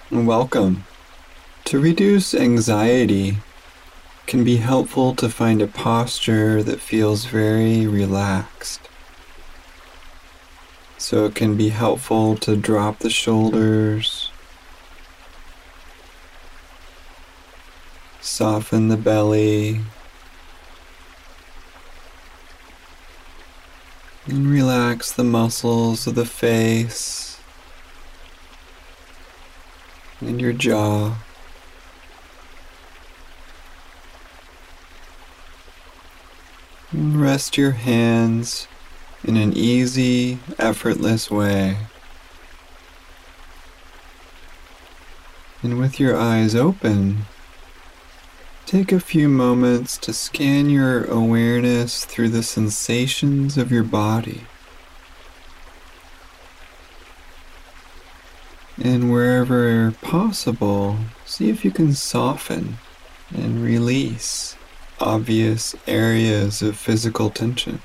Welcome. To reduce anxiety, it can be helpful to find a posture that feels very relaxed. So it can be helpful to drop the shoulders, soften the belly, and relax the muscles of the face and your jaw. And rest your hands in an easy, effortless way. And with your eyes open, take a few moments to scan your awareness through the sensations of your body. And wherever possible, see if you can soften and release obvious areas of physical tension.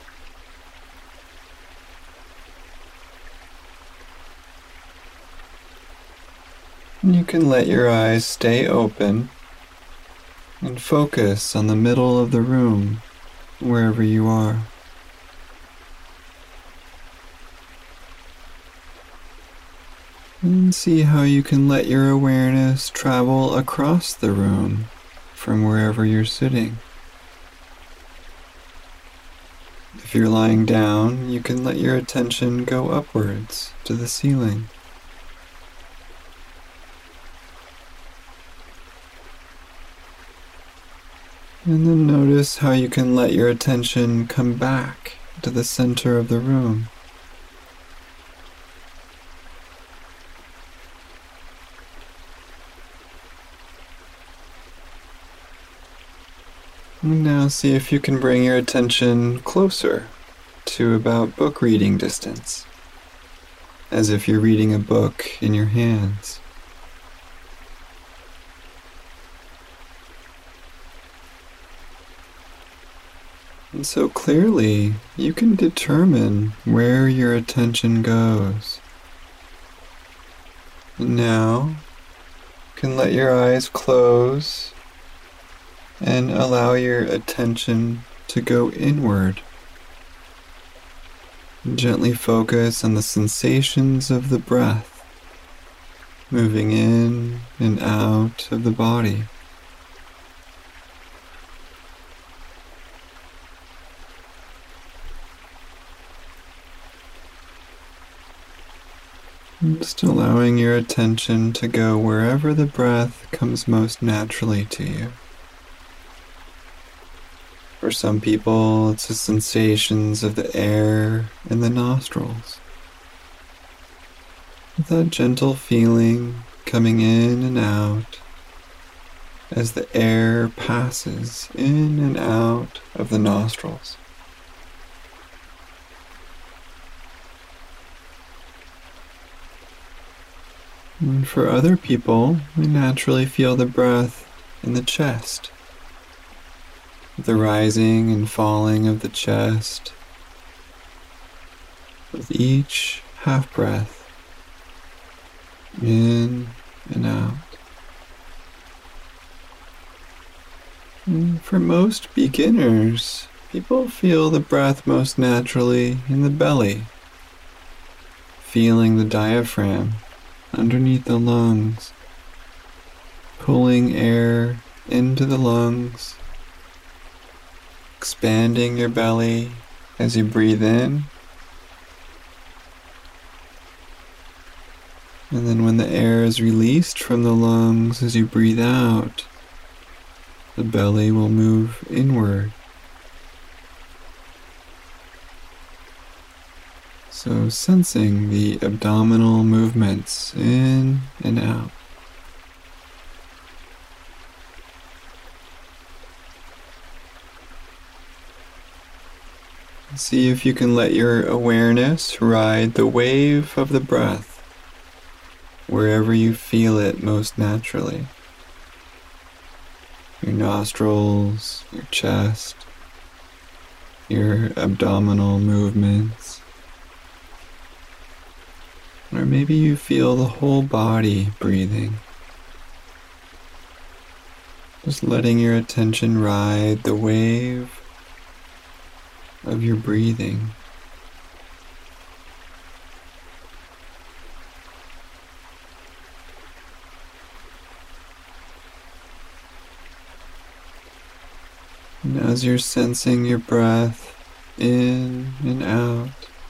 And you can let your eyes stay open and focus on the middle of the room, wherever you are. And see how you can let your awareness travel across the room from wherever you're sitting. If you're lying down, you can let your attention go upwards to the ceiling. And then notice how you can let your attention come back to the center of the room. And now see if you can bring your attention closer to about book reading distance, as if you're reading a book in your hands. And so clearly, you can determine where your attention goes. And now, you can let your eyes close and allow your attention to go inward. Gently focus on the sensations of the breath, moving in and out of the body. Just allowing your attention to go wherever the breath comes most naturally to you. For some people, it's the sensations of the air in the nostrils. With that gentle feeling coming in and out as the air passes in and out of the nostrils. And for other people, we naturally feel the breath in the chest. The rising and falling of the chest with each half breath, in and out. And for most beginners, people feel the breath most naturally in the belly, feeling the diaphragm underneath the lungs, pulling air into the lungs, expanding your belly as you breathe in. And then when the air is released from the lungs as you breathe out, the belly will move inward. So sensing the abdominal movements in and out. See if you can let your awareness ride the wave of the breath wherever you feel it most naturally. Your nostrils, your chest, your abdominal movements. Or maybe you feel the whole body breathing. Just letting your attention ride the wave of your breathing. And as you're sensing your breath in and out,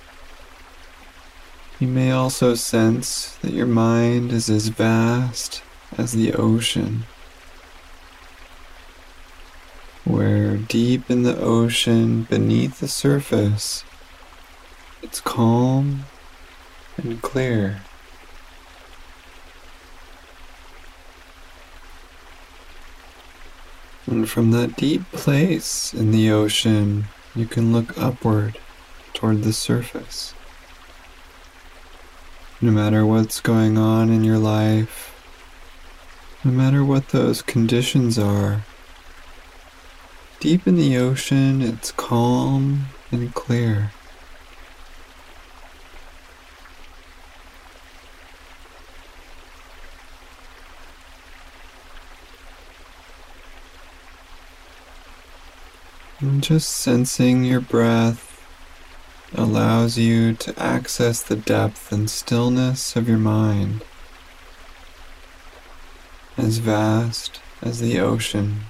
you may also sense that your mind is as vast as the ocean, where deep in the ocean beneath the surface, it's calm and clear. And from that deep place in the ocean, you can look upward toward the surface. No matter what's going on in your life, no matter what those conditions are, deep in the ocean, it's calm and clear. And just sensing your breath allows you to access the depth and stillness of your mind, as vast as the ocean,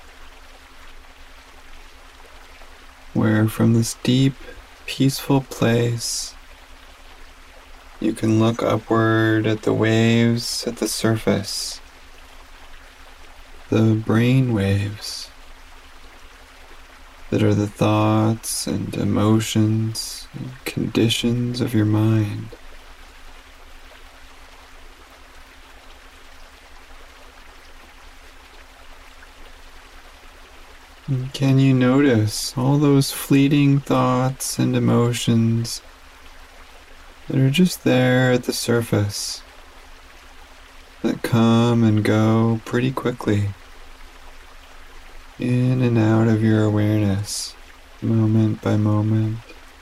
where from this deep, peaceful place, you can look upward at the waves at the surface, the brain waves that are the thoughts and emotions and conditions of your mind. And can you notice all those fleeting thoughts and emotions that are just there at the surface, that come and go pretty quickly, in and out of your awareness, moment by moment,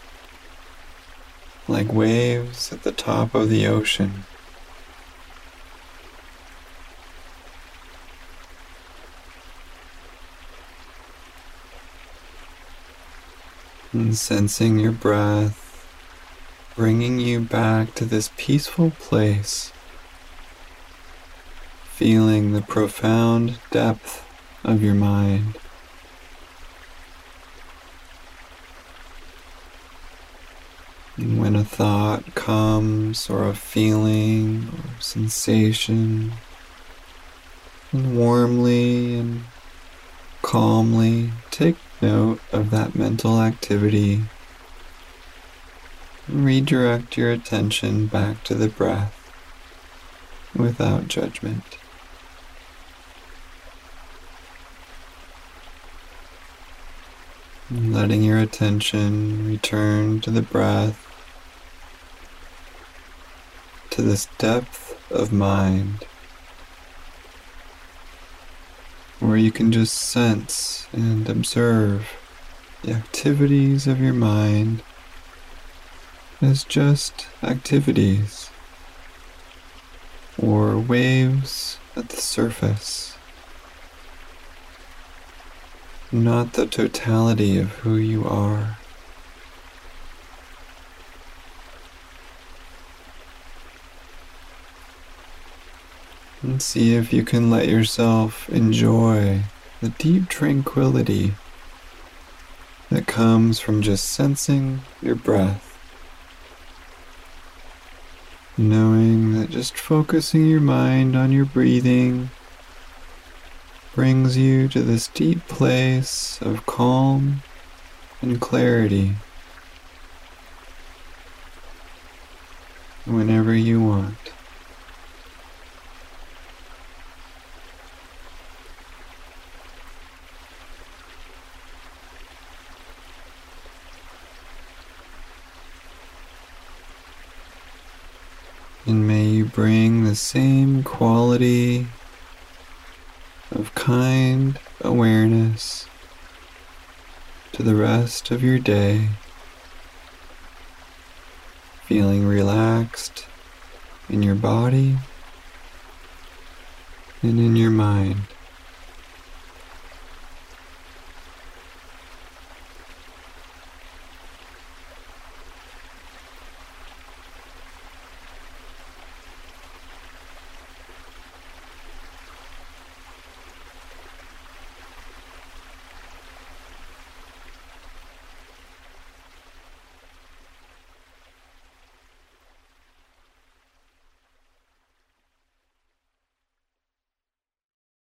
like waves at the top of the ocean. And sensing your breath, bringing you back to this peaceful place, feeling the profound depth of your mind. And when a thought comes, or a feeling, or sensation, and warmly and calmly take note of that mental activity and redirect your attention back to the breath without judgment. And letting your attention return to the breath, to this depth of mind, where you can just sense and observe the activities of your mind as just activities or waves at the surface, not the totality of who you are. And see if you can let yourself enjoy the deep tranquility that comes from just sensing your breath, knowing that just focusing your mind on your breathing brings you to this deep place of calm and clarity whenever you want. And may you bring the same quality of kind awareness to the rest of your day, feeling relaxed in your body and in your mind.